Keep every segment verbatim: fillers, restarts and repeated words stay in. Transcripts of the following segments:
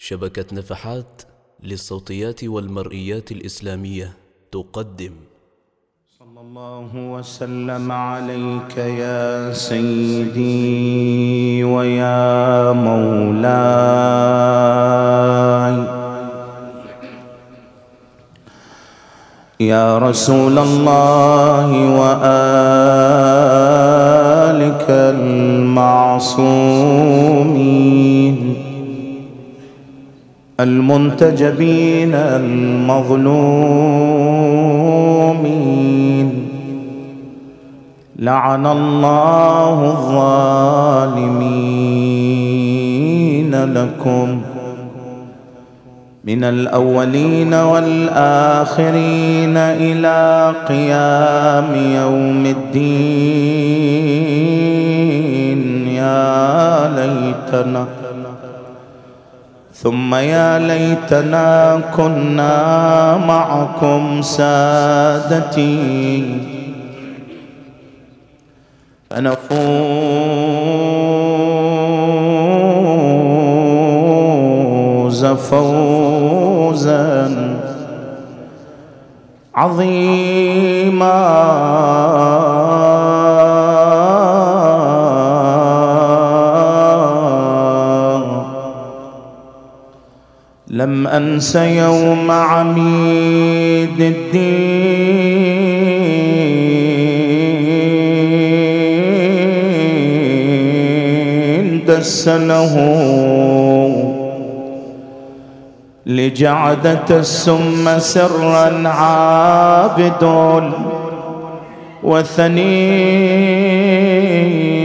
شبكة نفحات للصوتيات والمرئيات الإسلامية تقدم. صلى الله وسلم عليك يا سيدي ويا مولاي يا رسول الله وآلك المعصومين المنتجبين المظلومين. لعن الله الظالمين لكم من الأولين والآخرين إلى قيام يوم الدين. يا ليتنا ثم يا ليتنا كنا معكم سادتي فنفوز فوزا عظيما. لم أنس يوم عميد الدين دسنه لجعدة السم سرا عابد وثني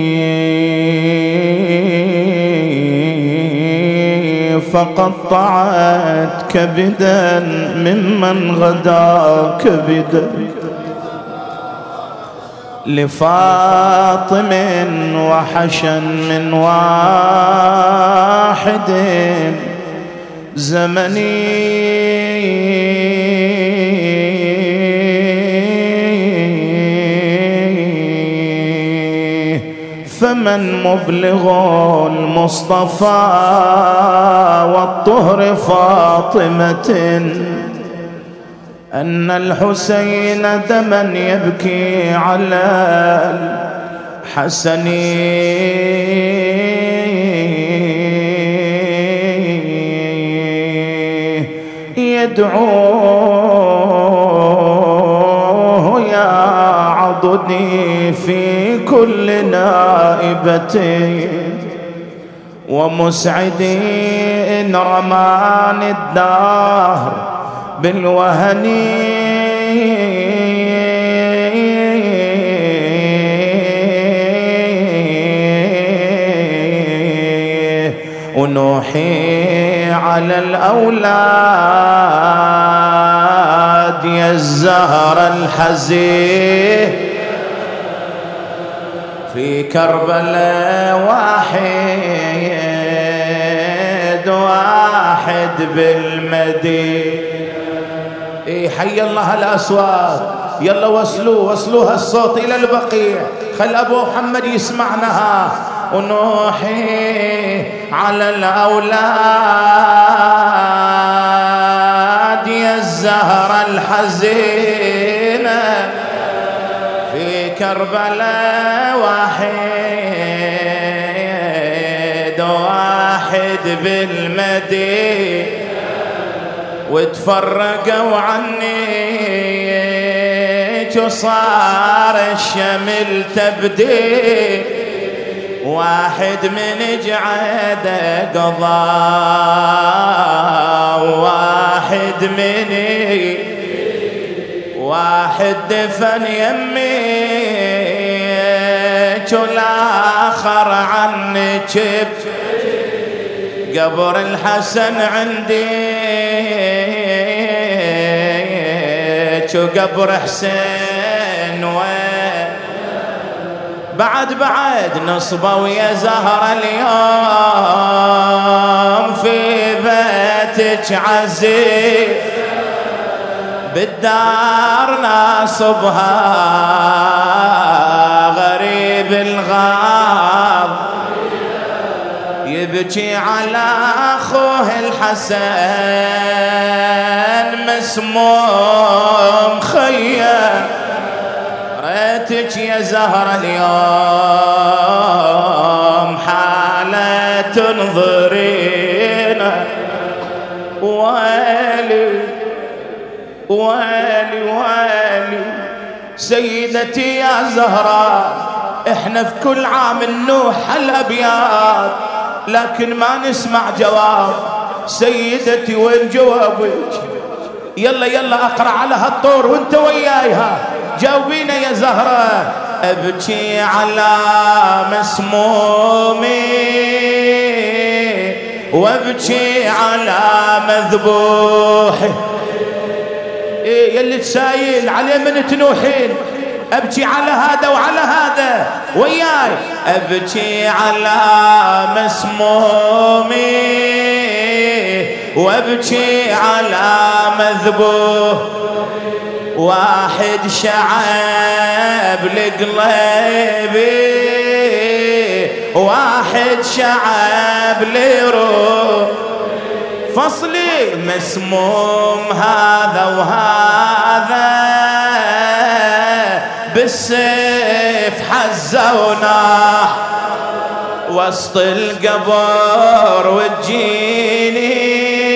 فقطعت كبدا ممن غدا كبدا لفاطم وحشا من واحد زمني. فمن مبلغ المصطفى والطهر فاطمة أن الحسين دما يبكي على الحسن يدعوه يا عضدي في كل نائبة ومسعدي إن رماني الدهر بالوهن ونوحي على الأولاد يا الزهر الحزين في كربلاء واحد واحد بالمدينة. إيه حي الله الأصوات، يلا وصلوا وصلوا هالصوت إلى البقيع، خل أبو محمد يسمعناها. ونوحي على الأولاد يا الزهرة الحزينة في كربلاء واحد واحد بالمدينة وتفرقوا عني وصار الشمل تبدي واحد من جعده قضاء واحد مني واحد دفن يميك والآخر عنك قبر الحسن عنديك وقبر حسين وين بعد بعد نصبوا يا زهرة اليوم في بيتك عزيز بالدار ناصبها غريب الغار ابكي على أخوه الحسن مسموم خيا، ريتك يا زهرة اليوم حالة تنظرينا. ويلي ويلي ويلي سيدتي يا زهرة، احنا في كل عام نوح الأبيات لكن ما نسمع جواب. سيدتي وين جوابك؟ يلا يلا اقرأ على هالطور وانت ويايها، جاوبينا يا زهرة. ابكي على مسمومي وابكي على مذبوحي. إيه يلي تسايل عليه من تنوحين، ابكي على هذا وعلى هذا وياي. ابكي على مسمومي وابكي على مذبوح، واحد شعب لقلبي واحد شعب لروح. فصلي مسموم هذا وهذا بالسيف حزوناه وسط القبر، وتجيني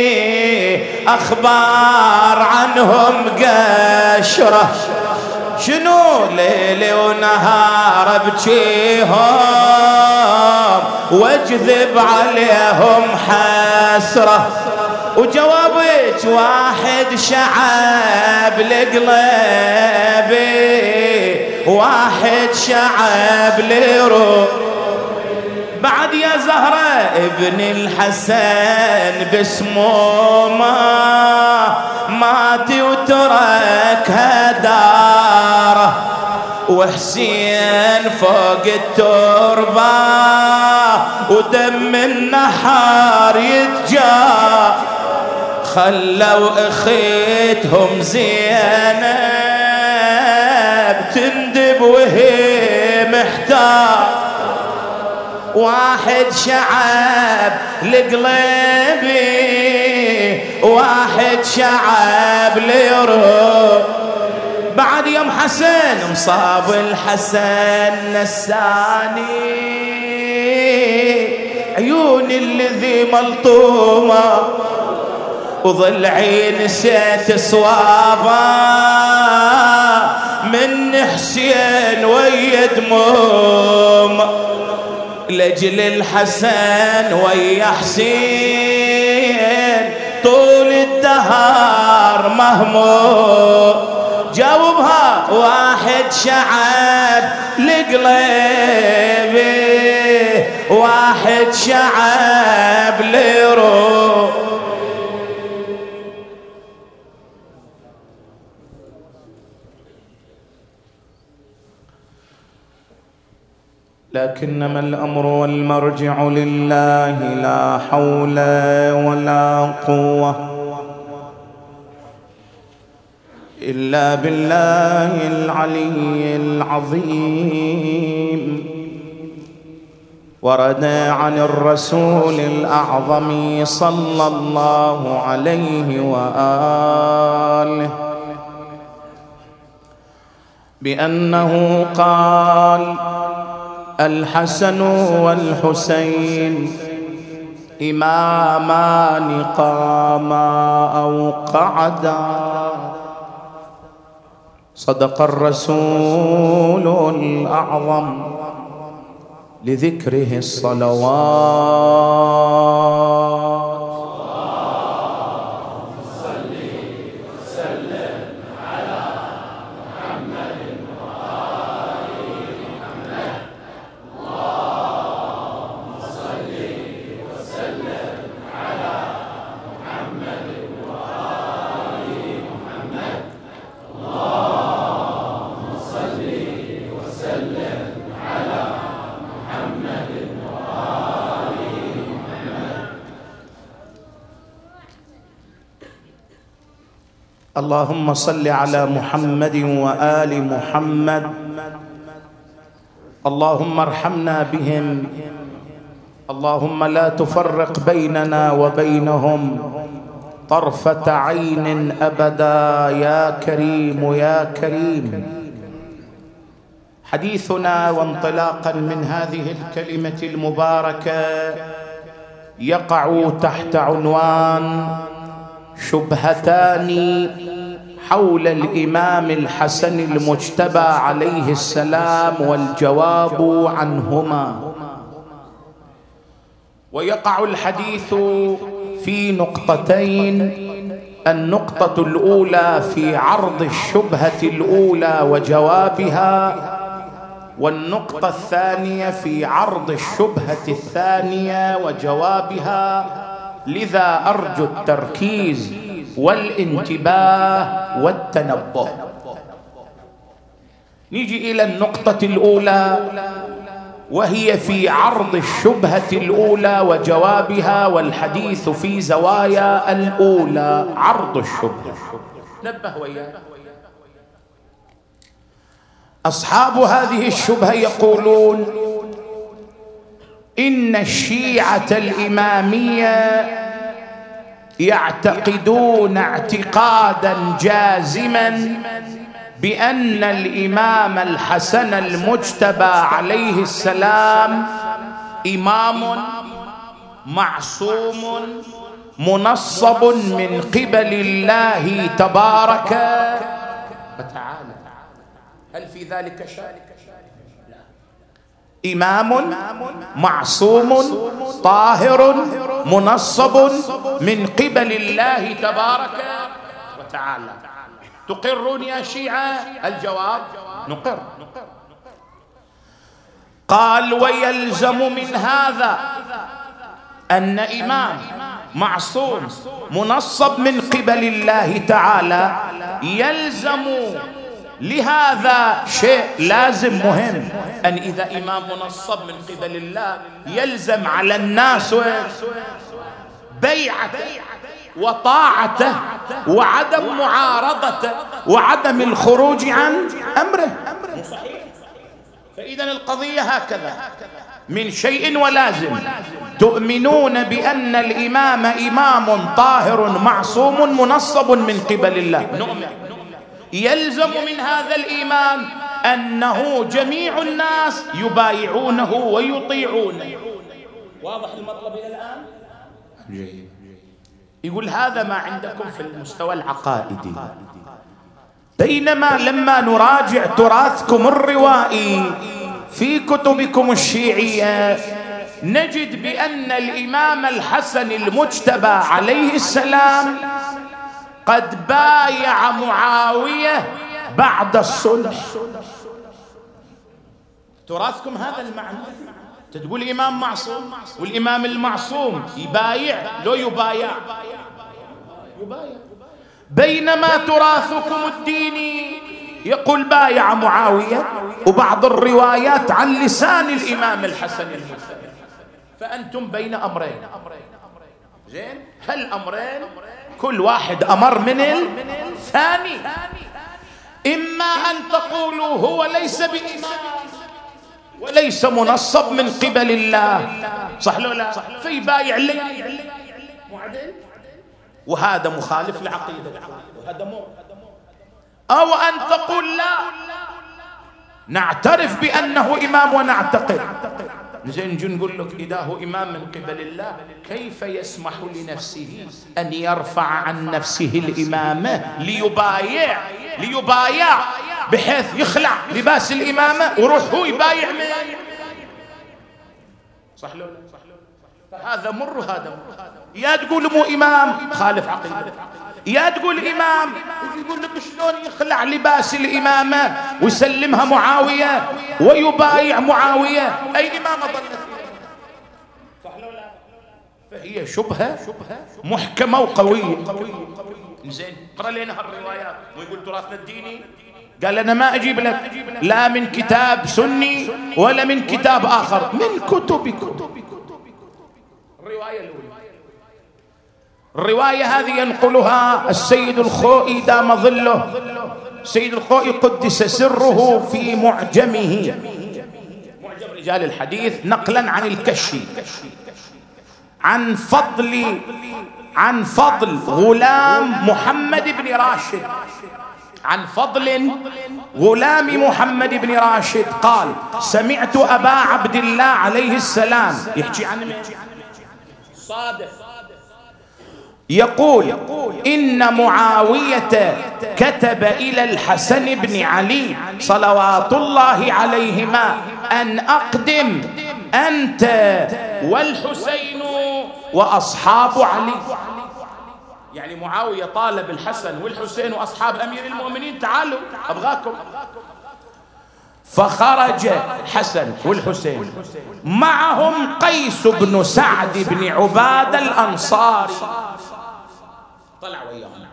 أخبار عنهم قشرة. شنو ليلي ونهار ابكيهم واجذب عليهم حسرة. وجوابك واحد شعب لقلبي واحد شعب لروح. بعد يا زهرة ابن الحسن بسمومه مات وتركها داره، وحسين فوق التربة ودم النحار يتجا. خلوا اخيتهم زينب تندب وهي محتار. واحد شعب لقلبي واحد شعب لروح. بعد يوم حسن مصاب الحسن نساني، عيون الذي ملطومة وضلعي نسيت صوابه. من حسين ويا دموم لجل الحسن ويا حسين طول الدهر مهموم. جاوبها واحد شعب لقلبي واحد شعب لروح. لكنما الأمر والمرجع لله، لا حول ولا قوة إلا بالله العلي العظيم. ورد عن الرسول الأعظم صلى الله عليه وآله بأنه قال: الحسن والحسين إمامان قاما أو قعدا. صدق الرسول الأعظم لذكره الصلوات. اللهم صل على محمد وآل محمد. اللهم ارحمنا بهم اللهم لا تفرق بيننا وبينهم طرفة عين أبدا يا كريم يا كريم. حديثنا وانطلاقا من هذه الكلمة المباركة يقع تحت عنوان شبهتان حول الإمام الحسن المجتبى عليه السلام والجواب عنهما. ويقع الحديث في نقطتين: النقطة الأولى في عرض الشبهة الأولى وجوابها، والنقطة الثانية في عرض الشبهة الثانية وجوابها. لذا أرجو التركيز والانتباه والتنبه. نيجي إلى النقطة الأولى وهي في عرض الشبهة الأولى وجوابها، والحديث في زوايا الأولى. عرض الشبهة، نبه وياه. أصحاب هذه الشبهة يقولون إن الشيعة الإمامية يعتقدون اعتقادا جازما بأن الإمام الحسن المجتبى عليه السلام إمام معصوم منصب من قبل الله تبارك وتعالى. هل في ذلك شك؟ لا. إمام معصوم طاهر منصب من قبل الله تبارك وتعالى. تقرون يا شيعة؟ الجواب: نقر. قال: ويلزم من هذا أن إمام معصوم منصب من قبل الله تعالى يلزم لهذا شيء لازم مهم، أن إذا إمام منصب من قبل الله يلزم على الناس بيعته وطاعته وعدم معارضته وعدم الخروج عن أمره. فإذا القضية هكذا، من شيء ولازم. تؤمنون بأن الإمام إمام طاهر معصوم منصب من قبل الله، نؤمن. يلزم من هذا الإيمان أنه جميع الناس يبايعونه ويطيعونه. واضح المطلب إلى الآن؟ جيد. يقول هذا ما عندكم في المستوى العقائدي، بينما لما نراجع تراثكم الروائي في كتبكم الشيعية نجد بأن الإمام الحسن المجتبى عليه السلام قد بايع معاوية بعد الصلح. تراثكم هذا المعنى. تقول إمام معصوم، والإمام المعصوم يبايع لو يبايع يبايع. بينما تراثكم الديني يقول بايع معاوية، وبعض الروايات عن لسان الإمام الحسن المجتبى. فأنتم بين أمرين. زين، هل أمرين كل واحد أمر من الثاني. إما أن تقولوا هو ليس بإمام وليس منصب من قبل الله، صح لو لا؟ فيبايع لي معدل، وهذا مخالف لعقيدة، وهذا مو. أو أن تقول لا، نعترف بأنه إمام ونعتقد. زين، نجي نقول لك إذا هو إمام من قبل الله كيف يسمح لنفسه أن يرفع عن نفسه الإمامة ليبايع ليبايع بحيث يخلع لباس الإمامة ويروح هو يبايع من؟ صح لو لا؟ هذا مر وهذا مر. يا تقول مو إمام خالف عقيدة، يا تقول إمام يقول لك شلون يخلع لباس الإمامة ويسلمها معاوية ويبايع معاوية. أي إمامة ظلت؟ صح لو لا؟ فهي شبهة محكمة وقوية. زين، اقرأ لنا هالروايات. ويقول تراثنا الديني، قال أنا ما أجيب لك لا من كتاب سني ولا من كتاب آخر، من كتبكم. الرواية الأولى، الرواية هذه ينقلها السيد الخوئي دام ظله، السيد الخوئي قدس سره في معجمه، معجم رجال الحديث نقلا عن الكشي عن فضل عن فضل غلام محمد بن راشد عن فضل غلام محمد بن راشد قال سمعت أبا عبد الله عليه السلام يحكي عن صادق يقول إن معاوية كتب إلى الحسن بن علي صلوات الله عليهما أن أقدم أنت والحسين وأصحاب علي. يعني معاوية طالب الحسن والحسين وأصحاب أمير المؤمنين تعالوا أبغاكم. فخرج الحسن والحسين معهم قيس بن سعد بن عبادة الأنصاري طلع وياهم.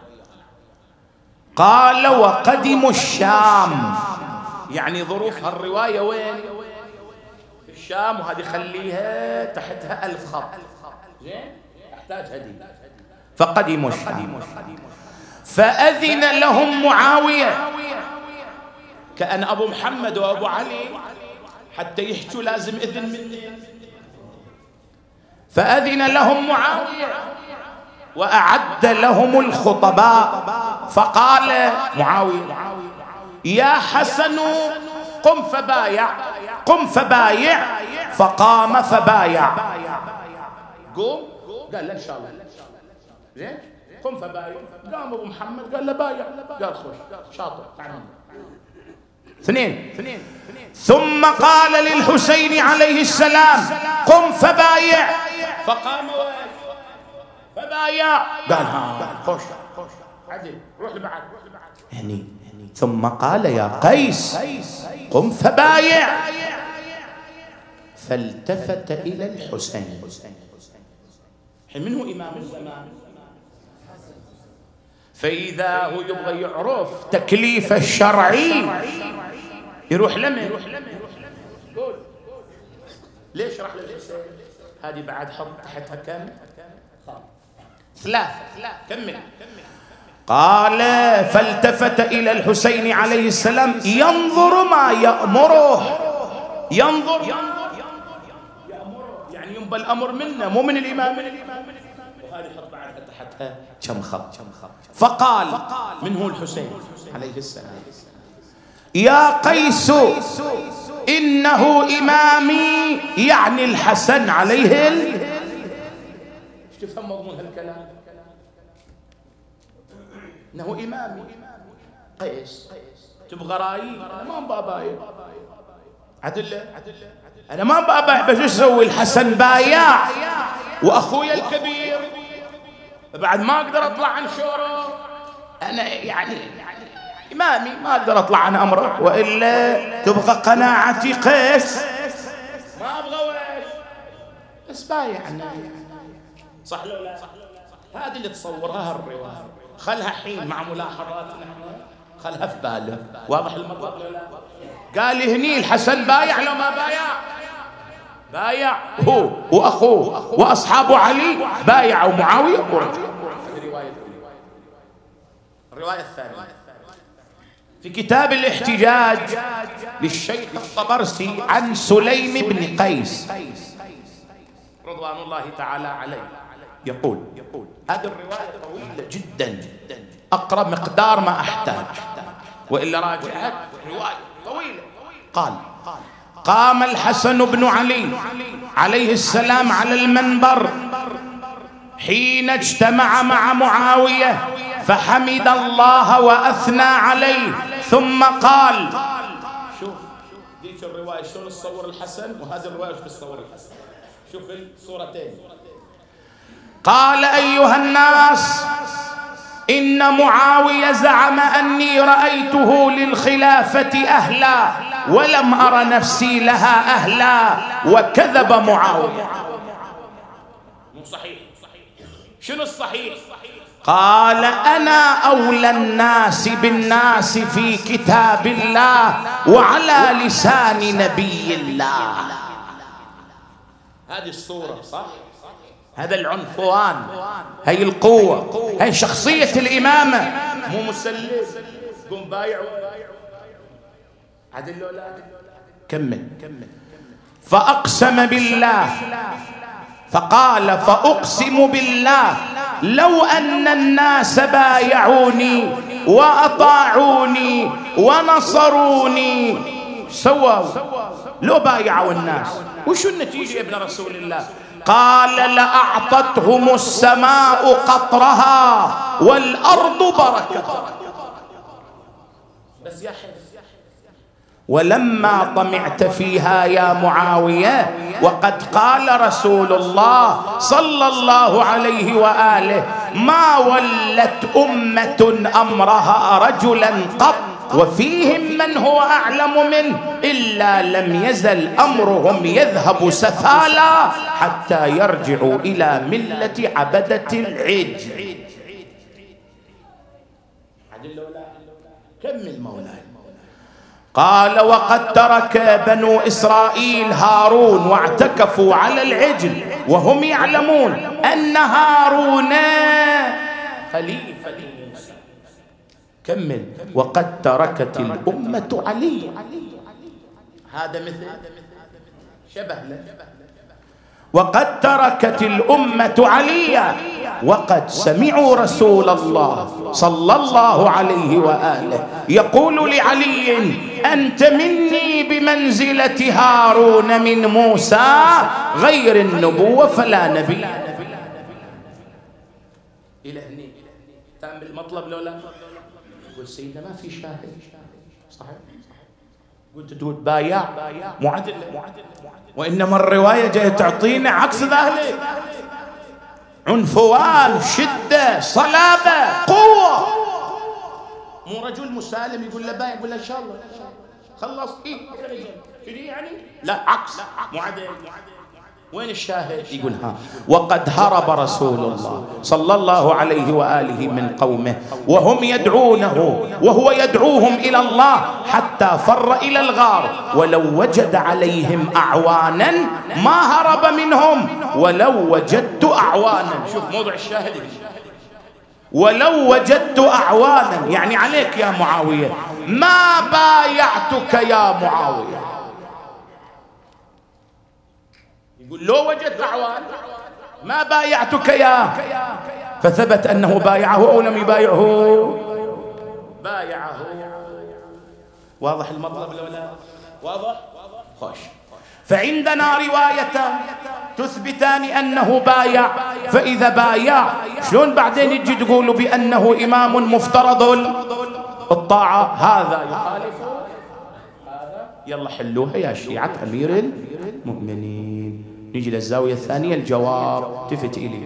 قال وقدموا الشام. يعني ظروف هالرواية وين؟ الشام، وهذه خليها تحتها ألف خط زين احتاج هدي. فقدموا الشام فأذن لهم معاوية كأن أبو محمد وأبو علي حتى يحجوا لازم إذن مني. فأذن لهم معاوية وأعد لهم الخطباء. فقال معاوية يا حسن قم فبايع قم فبايع. فقام فبايع. قوم قال لا إن شاء الله زين قم فبايع. قام أبو محمد قال له بايع. قال خوش شاطر تعال. اثنين ثم قال للحسين عليه السلام قم فبايع. فقام فبايع. قال ها خوش عدل روح لبعد. يعني ثم قال يا قيس قم فبايع. فالتفت إلى الحسين. من هو إمام الزمان؟ فإذا هو يبغى يعرف تكليف الشرعي يروح لمن؟ قول ليش راح للحسين؟ هذه بعد حط تحتها كم؟ ثلاثة. كمل. قال فالتفت إلى الحسين عليه السلام ينظر ما يأمره. ينظر يأمره يعني ينبى الأمر منه مو من الإمام. وهذه حط بعدها تحتها كم خط. فقال من هو الحسين عليه السلام يا قيس إنه إمامي، يعني الحسن عليه ال... ايش تفهم مضمون هالكلام؟ إنه إمامي. قيس تبغى رأيي؟ أنا ما باباي عدل أنا ما باباي بس ايش اسوي؟ الحسن بايع وأخويا الكبير بعد ما أقدر أطلع عن شوره. أنا يعني إمامي ما أقدر أطلع عن أمره. وإلا تبغى قناعتي قيس ما أبغى ويش بس بايعنا. صح لو لا؟ هذه اللي تصورها الرواية. خلها حين مع ملاحظاتنا خلها في باله. واضح المطلب لو لا؟ قال هني الحسن بايع لو ما بايع؟ بايع هو وأخوه وأصحاب علي بايعوا معاوية ورجع. الرواية الثانية في كتاب الاحتجاج للشيخ الطبرسي عن سليم بن قيس رضوان الله تعالى عليه يقول هذه الرواية طويلة جدا أقرأ مقدار ما أحتاج وإلا راجعت رواية طويلة. قال قام الحسن بن علي عليه السلام على المنبر حين اجتمع مع معاوية فحمد الله وأثنى عليه ثم قال. شوف ديك الرواية شلون تصور الحسن وهذه الرواية شلون تصور الحسن. شوف الصورتين. قال أيها الناس إن معاوية زعم أني رأيته للخلافة أهلا ولم أر نفسي لها أهلا وكذب معاوية. مو صحيح. شنو الصحيح؟ قال أنا أولى الناس بالناس في كتاب الله وعلى لسان نبي الله. هذه الصورة صح؟ هذا العنفوان، هي القوة، هي شخصية الإمامة. مو مسلم قم بايع عدل لا. كمل. فأقسم بالله، فقال فأقسم بالله لو أن الناس بايعوني وأطاعوني ونصروني سووا، لو بايعوا الناس وشو النتيجة يا ابن رسول الله؟ قال لأعطتهم السماء قطرها والأرض بركتها. بس يا حفظ، ولما طمعت فيها يا معاوية وقد قال رسول الله صلى الله عليه وآله ما ولت أمة أمرها رجلا قط وفيهم من هو أعلم منه إلا لم يزل أمرهم يذهب سفالا حتى يرجعوا إلى ملة عبدة العجل. كمل مولاي. قال وقد ترك بنو إسرائيل هارون واعتكفوا على العجل وهم يعلمون أن هارون خليفة موسى. كمل. وقد تركت الأمة علي، هذا مثل شبه له. وقد تركت الأمة عليا وقد سمعوا رسول الله صلى الله عليه وآله يقول لعلي أنت مني بمنزلة هارون من موسى غير النبوة فلا نبي. إلى هني تام بالمطلب لو لا؟ يقول سيدنا ما في شاهد صحيح، قلت تقول بايع معدل، وإنما الرواية جاية تعطينا عكس ذلك، عنفوان، شدة، صلابة، قوة. مو رجل مسالم يقول له بايع، يقول له إن شاء الله خلص إيه شنو يعني؟ لا عكس معدل. وين الشاهد؟ يقول ها وقد هرب رسول الله صلى الله عليه وآله من قومه وهم يدعونه وهو يدعوهم إلى الله حتى فر إلى الغار ولو وجد عليهم أعوانا ما هرب منهم ولو وجدت أعوانا. شوف موضوع الشاهد، ولو وجدت أعوانا يعني عليك يا معاوية ما بايعتك يا معاوية. يقول لو وجدت أعوان ما بايعتك يا، فثبت أنه بايعه أو لم يبايعه؟ بايعه. واضح المطلب لو لا؟ واضح؟ خوش. فعندنا روايتان تثبتان أنه بايع، فإذا بايع شلون بعدين يجي تقولوا بأنه إمام مفترض الطاعة؟ هذا يخالف هذا. يلا حلوها يا شيعة أمير المؤمنين. نيجي للزاوية الثانية الجواب. تفت إلي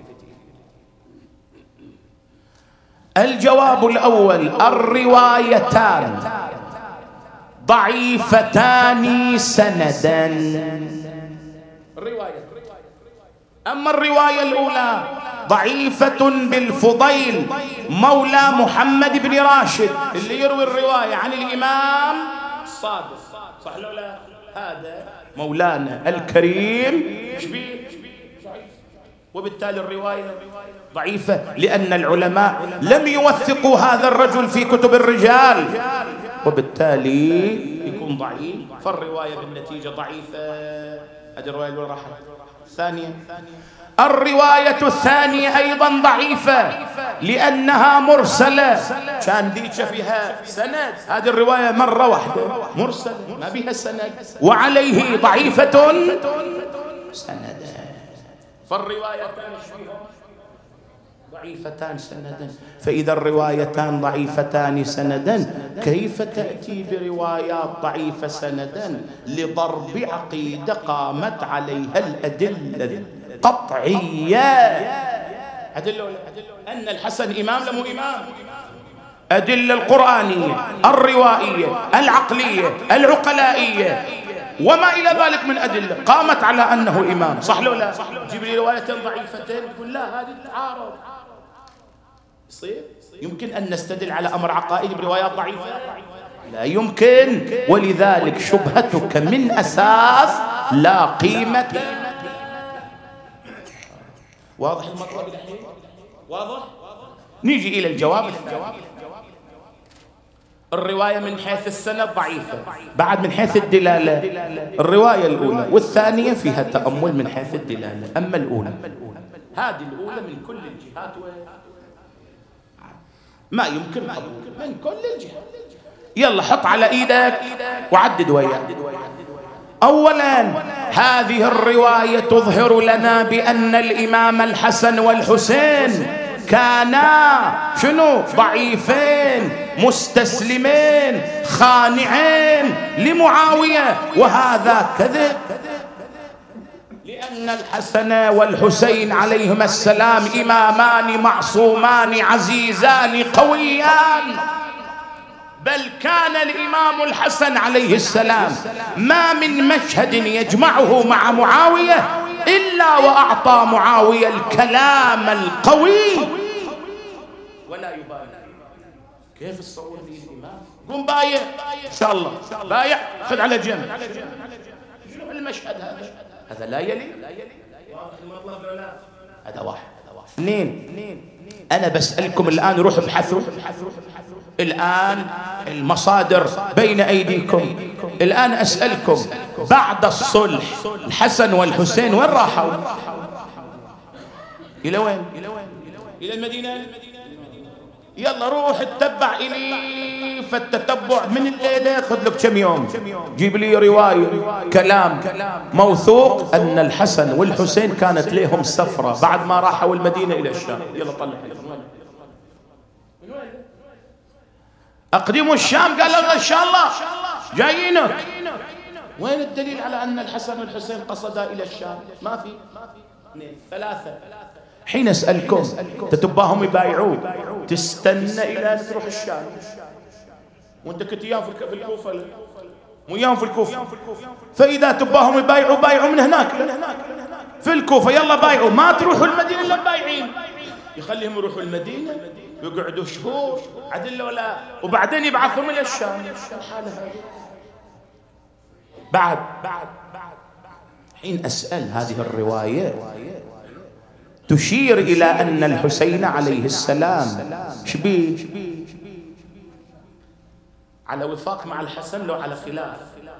الجواب الأول الروايتان ضعيفتان سندا. أما الرواية الأولى ضعيفة بالفضيل مولى محمد بن راشد اللي يروي الرواية عن الإمام الصادق، صح لو لا؟ هذا مولانا الكريم وبالتالي الرواية ضعيفة لأن العلماء لم يوثقوا هذا الرجل في كتب الرجال وبالتالي يكون ضعيف، فالرواية بالنتيجة ضعيفة. هذه الرواية اللي راحت. ثانيا الرواية الثانية أيضا ضعيفة لأنها مرسلة، كان ديك فيها سند، هذه الرواية مرة واحدة مرسلة ما بها سند وعليه ضعيفة سندا. فالروايتان ضعيفتان سندا، فإذا الروايتان ضعيفتان سندا كيف تأتي بروايات ضعيفة سندا لضرب عقيدة قامت عليها الأدلة القطعية؟ أدلة أن الحسن إمام لم إمام، أدلة القرآنية الروائية العقلية العقلائية وما إلى ذلك من أدلة قامت على أنه إمام، صح لو لا؟ جيب لي روايتين ضعيفتين تقول لا هذه تعارض. يصير؟ يمكن أن نستدل على أمر عقائدي بروايات ضعيفة؟ لا يمكن، ولذلك شبهتك من أساس لا قيمة. واضح المطلب الحين؟ واضح؟ نيجي إلى الجواب الثاني. الرواية من حيث السند ضعيفة، بعد من حيث الدلالة الرواية الأولى والثانية فيها تأمل من حيث الدلالة. أما الأولى هذه الأولى من كل الجهات ما يمكن قبول من كل الجهات. يلا حط على إيدك وعدد وياك. أولا هذه الرواية تظهر لنا بأن الإمام الحسن والحسين كانا شنو؟ ضعيفين مستسلمين خانعين لمعاوية، وهذا كذب، لأن الحسن والحسين عليهما السلام إمامان معصومان عزيزان قويان. بل كان الإمام الحسن عليه السلام ما من مشهد يجمعه مع معاوية إلا وأعطى معاوية الكلام القوي ولا يبالي. كيف تصور لي الإمام؟ قم بايع إن شاء الله، بايع خذ على جنب. شنو المشهد هذا؟ هذا لا يلي. هذا واحد. اثنين، أنا بسألكم الآن، روح ابحثوا الآن، المصادر بين أيديكم. الآن أسألكم، بعد الصلح الحسن والحسين وين راحوا؟ إلى وين؟ إلى المدينة. يلا روح اتبع إلي، فالتتبع من الليلة خذ لك كم يوم، جيب لي رواية كلام موثوق أن الحسن والحسين كانت لهم سفرة بعد ما راحوا المدينة إلى الشام. يلا طلع. أقدموا الشام، قال إن شاء الله جايينك. وين الدليل على أن الحسن والحسين قصدا إلى الشام؟ ما في. اثنين، ثلاثة. حين أسألكم تتباهم يبايعوك، تستنى إلى أن تروح الشام، وأنت كنت إياهم في الكوفة، وإياهم في الكوفة، فإذا تباهم يبايعوا بايعوا من هناك في الكوفة. يلا بايعوا، ما تروحوا المدينة إلا بايعين. يخليهم يروحوا المدينة يقعدوا شهور عدل ولا، وبعدين يبعثهم إلى الشام. بعد بعد حين أسأل، هذه الرواية تشير إلى أن الحسين عليه السلام شبيه على وفاق مع الحسن لو على خلاف،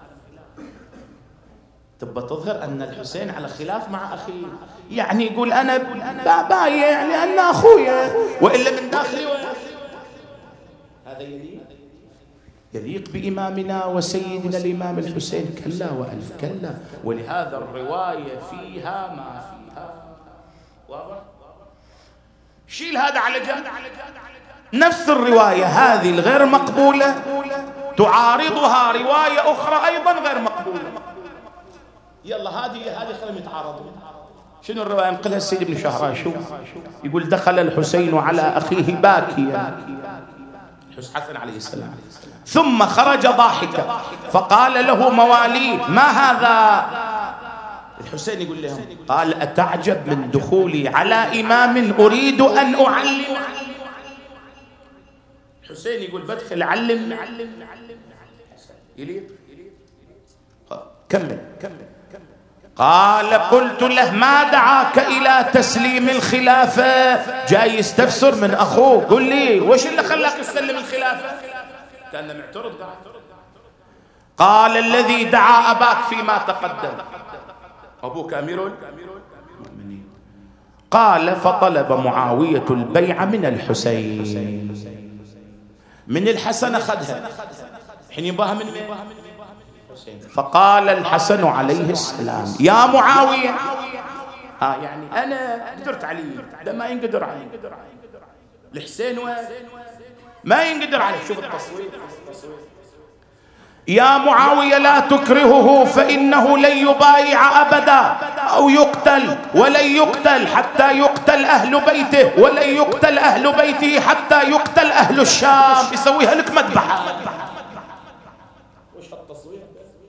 تبى تظهر أن الحسين على خلاف مع أخيه. يعني يقول أنا بايع لأن أخويا، وإلا من داخلي. هذا يليق يليق بإمامنا وسيدنا الإمام الحسين؟ كلا وألف كلا. ولهذا الرواية فيها ما فيها. واضح؟ شيل هذا على جنب. نفس الرواية هذه الغير مقبولة تعارضها رواية أخرى أيضا غير مقبولة. يلا هذه هذه خلهم يتعارضوا. شنو الرواية؟ نقلها السيد ابن شهراشو، يقول دخل الحسين على أخيه باكيا، الحسن عليه السلام، ثم خرج ضاحكا فقال له مواليه ما هذا؟ الحسين يقول لهم، قال أتعجب من دخولي على إمام أريد أن أعلم. الحسين يقول بدخل أعلم. يليق. كمل كمل. قال كنت له ما دعاك إلى تسليم الخلافة؟ جاي يستفسر من أخوه، قل لي وش اللي خلاك تسلم الخلافة؟ كان معترض. قال الذي دعا أباك فيما تقدم، أبوك أمير المؤمنين. قال فطلب معاوية البيعة من الحسين، من الحسن أخذها، حين يباها من مين؟ فقال الحسن عليه السلام يا معاوية، ها يعني أنا قدرت عليه، ده ما ينقدر عليه. الحسين ما ينقدر عليه. شوف التصوير. يا معاوية لا تكرهه فإنه لن يبايع أبدا، أو يقتل، ولن يقتل حتى يقتل أهل بيته، ولن يقتل أهل بيته حتى يقتل أهل الشام. يسويها لك مذبحة. وش التصوير؟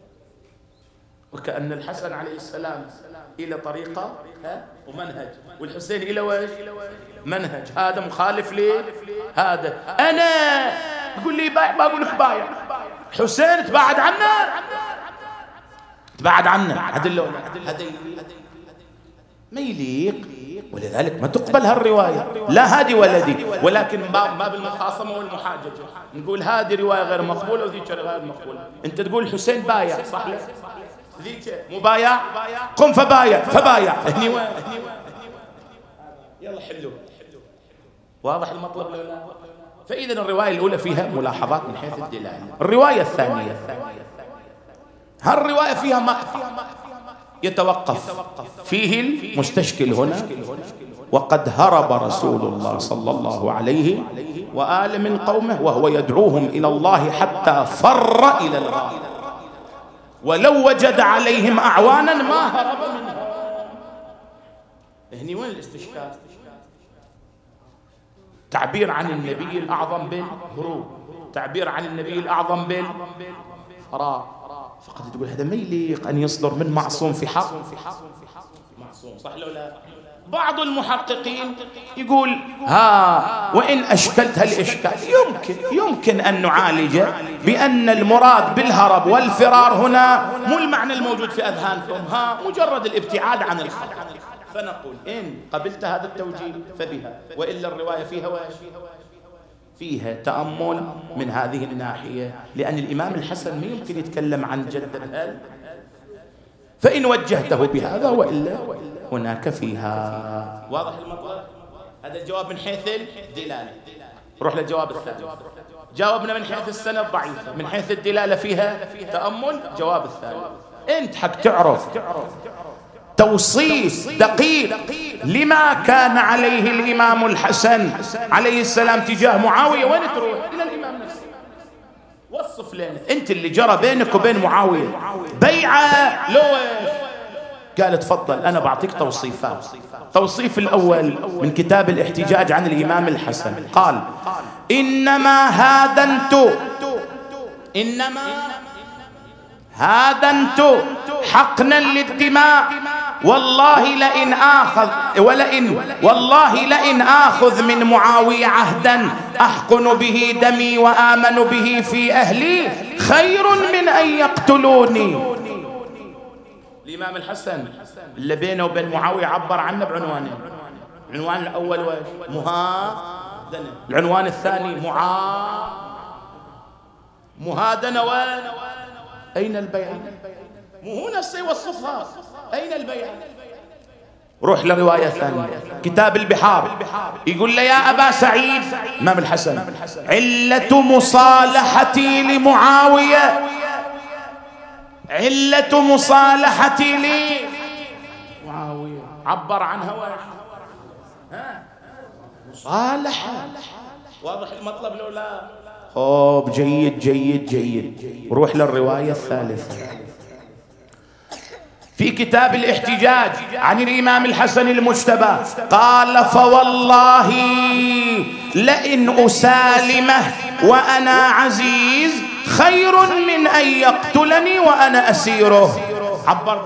وكأن الحسن عليه السلام إلى طريقة ومنهج، والحسين إلى وجه منهج. هذا مخالف لي، هذا أنا تقول لي بايع، ما أقول لك بايع. حسين تباعد عنا، تباعد عنا. هذا اللون هذا ما يليق. ولذلك ما تقبل هالرواية، لا هذه ولا دي. ولكن باب باب المخاصمة والمحاججة نقول هذه رواية غير مقبولة وذيك غير مقبولة. أنت تقول حسين بايع، صح لا؟ ذيك مبايع، قم فبايع فبايع هني وين؟ يلا حلو. واضح المطلب ولا لا؟ فإذا الرواية الأولى فيها ملاحظات من حيث الدلالة. الرواية الثانية هالرواية فيها مقطع يتوقف فيه المستشكل هنا: وقد هرب رسول الله صلى الله عليه وآله من قومه وهو يدعوهم إلى الله حتى فر إلى الغار، ولو وجد عليهم أعوانا ما هرب منهم. هني وين الاستشكال؟ تعبير عن النبي الأعظم بالهروب، تعبير عن النبي الأعظم بالفرار. فقد تقول هذا ما يليق أن يصدر من معصوم في حق معصوم، صح لو لا؟ بعض المحققين يقول ها وإن أشكلت هالإشكال يمكن يمكن أن نعالجه بأن المراد بالهرب والفرار هنا مو المعنى الموجود في أذهانكم، ها مجرد الابتعاد عن الخطر. فنقول إن قبلت هذا التوجيه فبها، وإلا الرواية فيها واش؟ فيها تأمل من هذه الناحية، لأن الإمام الحسن ما يمكن يتكلم عن جد الهل، فإن وجهته بهذا وإلا هناك فيها. واضح المطلب؟ هذا الجواب من حيث الدلالة. روح للجواب الثاني. جاوبنا من حيث السند ضعيفة، من حيث الدلالة فيها تأمل. جواب الثاني أنت حق تعرف توصيف دقيق لما كان عليه الإمام الحسن عليه السلام تجاه معاوية، وين تروح؟ إلى الإمام نفسه. وصف لنا أنت اللي جرى بينك وبين معاوية بيعة لو قال تفضل أنا بعطيك توصيفات. توصيف الأول من كتاب الاحتجاج عن الإمام الحسن قال: إنما هادنت إنما هادنت حقنا للدماء، والله لئن آخذ ولئن والله لئن آخذ من معاوية عهدا أحقن به دمي وآمن به في أهلي خير من أن يقتلوني. الإمام الحسن اللي بينه وبين معاوية عبر عنه بعنوانين. العنوان الأول وايش؟ مهادنة. العنوان الثاني معا مهادنة. وين؟ أين البيعة؟ مو هنا سيوصفها. أين البيعة؟ روح لرواية ثانية كتاب البحار يقول لي: يا أبا سعيد إمام الحسن، علة مصالحتي لمعاوية علة مصالحتي لمعاوية عبر عنها ها مصالحة. واضح المطلب لو لا؟ خوب جيد جيد جيد. روح للرواية الثالثة في كتاب الاحتجاج عن الإمام الحسن المجتبى قال: فوالله لئن أسالمه وأنا عزيز خير من أن يقتلني وأنا أسيره. عبر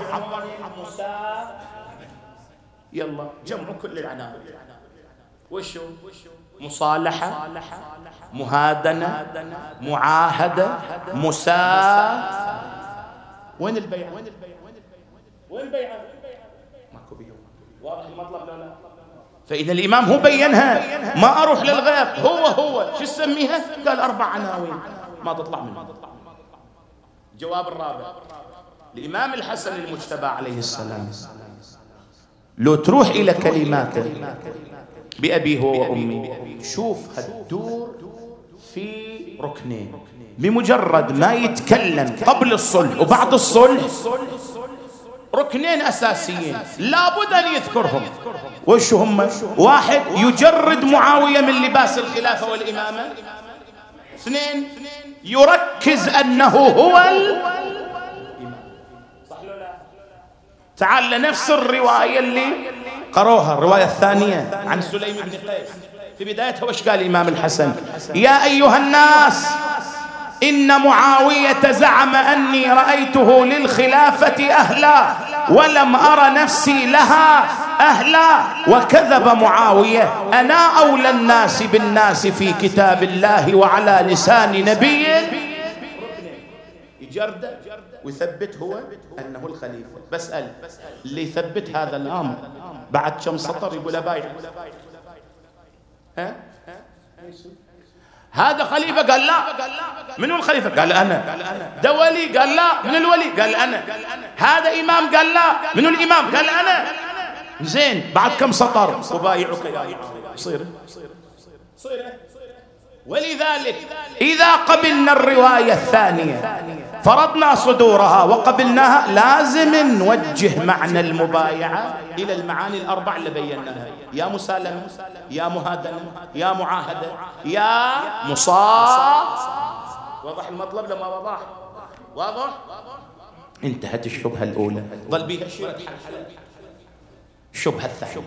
يلا جمعوا كل العناوين. وشو؟ مصالحة، مهادنة، معاهدة، مساء. وين البيعة؟ وين البيعة؟ ماكو بيعة. واضح المطلب لا لا؟ فإذا الإمام هو بينها، ما أروح للغير. هو هو شو تسميها؟ قال أربع عناوين ما تطلع منه. الجواب الرابع: الإمام الحسن المجتبى عليه السلام لو تروح إلى كلماته بأبي هو وأمي شوف هالدور في ركنين. بمجرد ما يتكلم قبل الصلح وبعد الصلح ركنين أساسيين لابد أن يذكرهم. وش هم؟ واحد، يجرد معاوية من لباس الخلافة والإمامة. اثنين، يركز أنه هو الإمام. صح ولا لا؟ تعال لنفس الرواية اللي قروها، الرواية الثانية عن سليم بن قيس في بدايتها. وش قال الإمام الحسن؟ يا أيها الناس إن معاوية زعم أني رأيته للخلافة أهلا ولم أر نفسي لها أهلا، وكذب معاوية، أنا أولى الناس بالناس في كتاب الله وعلى لسان نبي. يجرد ويثبت هو أنه الخليفة. بسأل اللي يثبت هذا الأمر بعد كم سطر يقول بايع؟ ها؟ هذا خليفة؟ قال لا. منو الخليفة؟ قال أنا. ده ولي؟ قال لا. من الولي؟ قال أنا. هذا إمام؟ قال لا. منو الإمام؟ قال أنا. زين بعد كم سطر وبايعك يا صير صير. ولذلك إذا قبلنا الرواية الثانية فرضنا صدورها وقبلناها لازم نوجه معنى المبايعة إلى المعاني الأربع اللي بيناها: يا مسالمة، يا مهادنة، يا معاهدة، يا مصاف. واضح المطلب لما وضح؟ واضح؟ انتهت الشبهة الأولى، ظل بها الشيرة. الشبهة الثانية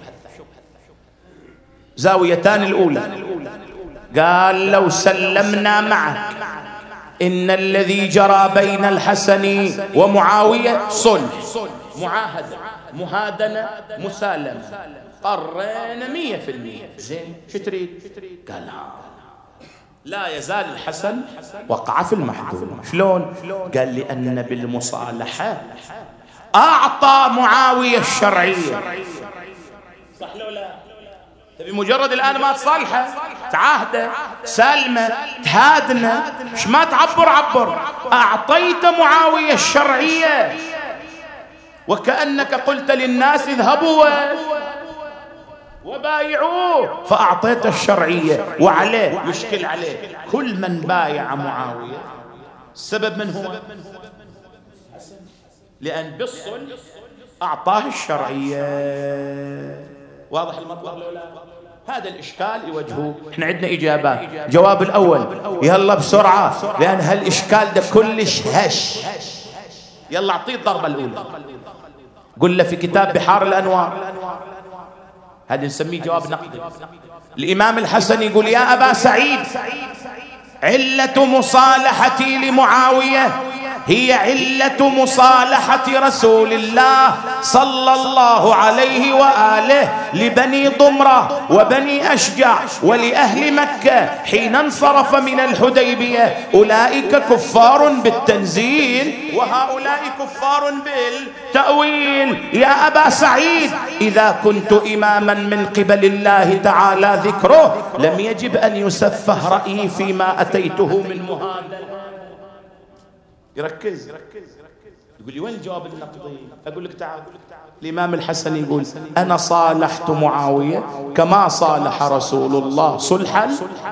زاويتان. الأولى قال: لو سلمنا معك إن الذي جرى بين الحسن ومعاوية صلح، معاهدة، مهادنة، مسالمة، قرينا مية في المية. زين شو تريد؟ قال لا لا يزال الحسن وقع في المحظور. شلون؟ قال: لأن بالمصالحة أعطى معاوية الشرعية. صح لو لا؟ تبي مجرد الآن ما تصالحه، تعاهده، تسلمه، تهادنه، مش ما تعبر عبر. أعطيت معاوية الشرعية وكأنك قلت للناس اذهبوا وبايعوه، فأعطيت الشرعية. وعليه يشكل عليه كل من بايع معاوية. السبب من هو؟ لأن بالصلح أعطاه الشرعية. واضح المطلب لو لا؟ هذا الإشكال يوجهوه. احنا عندنا إجابات. جواب الأول يلا بسرعة لأن هالإشكال ده كلش هش. يلا أعطيه الضربة الأولى. قل له في كتاب بحار الأنوار، هذا نسميه جواب نقدي. الإمام الحسن يقول: يا أبا سعيد، علة مصالحتي لمعاوية هي علة مصالحة رسول الله صلى الله عليه وآله لبني ضمرة وبني أشجع ولأهل مكة حين انصرف من الحديبية. أولئك كفار بالتنزيل وهؤلاء كفار بالتأويل. يا أبا سعيد، إذا كنت إماما من قبل الله تعالى ذكره لم يجب أن يسفه رأيي فيما أتيته من مهادنة. يركز يقول لي: وين الجواب النقدي؟ أقول لك تعال. الإمام الحسن يقول: أنا صالحت معاوية كما صالح رسول الله صلحا.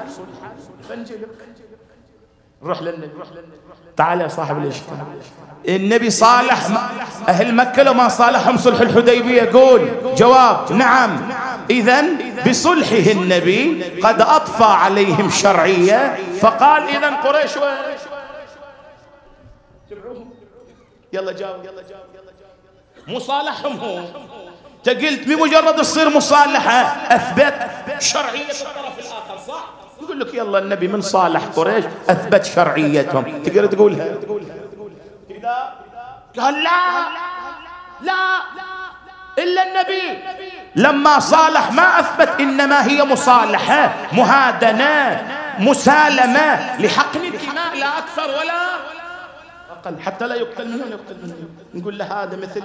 نروح للنبي. تعال يا صاحب الإشكال. النبي صالح أهل مكة لما صالحهم صلح الحديبية. قول جواب نعم. إذن بصلحه النبي قد أضفى عليهم شرعية، فقال: إذن قريش يلا جاوب. مصالحهم هو. تقلت بمجرد تصير مصالحة أثبت شرعية الطرف الآخر. صح؟ يقول لك يلا النبي من صالح قريش أثبت شرعيتهم. تقدر تقولها؟ قال لا لا إلا النبي لما صالح ما أثبت، إنما هي مصالحة، مهادنة، مسالمة لحقن الدماء لا أكثر ولا أقل، حتى لا يقتل منه يقتل منه. نقول له هذا مثل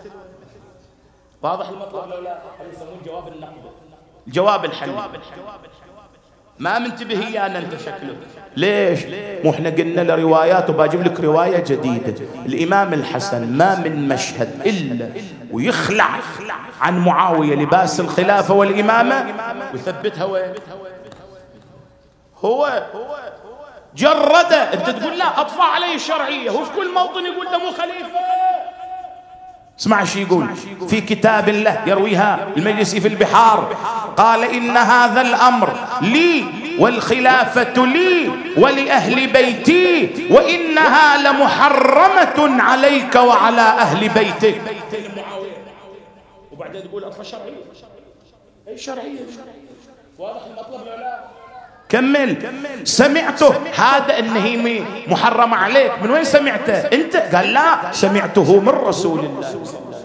واضح المطلب لو لا؟ هذا يسمون جواب النقد، الجواب الحلي. ما منتبه ايانا انت شكله. ليش؟ مو احنا قلنا له روايات وبجيب لك روايه جديده. الامام الحسن ما من مشهد الا ويخلع عن معاويه لباس الخلافه والامامه ويثبتها وين؟ هو جرده. انت تقول لا اطفى عليه الشرعيه، هو في كل موطن يقول ده مو خليفه. اسمع شي يقول في كتاب الله يرويها المجلسي في البحار، قال إن هذا الأمر لي والخلافة لي ولأهل بيتي وإنها لمحرمة عليك وعلى أهل بيتك. وبعدين تقول أطفى شرعية. أي شرعية؟ واضح المطلب لا؟ كمل. سمعته هذا النهيمي محرم عليك. من وين سمعته انت؟ قال لا سمعته من رسول الله.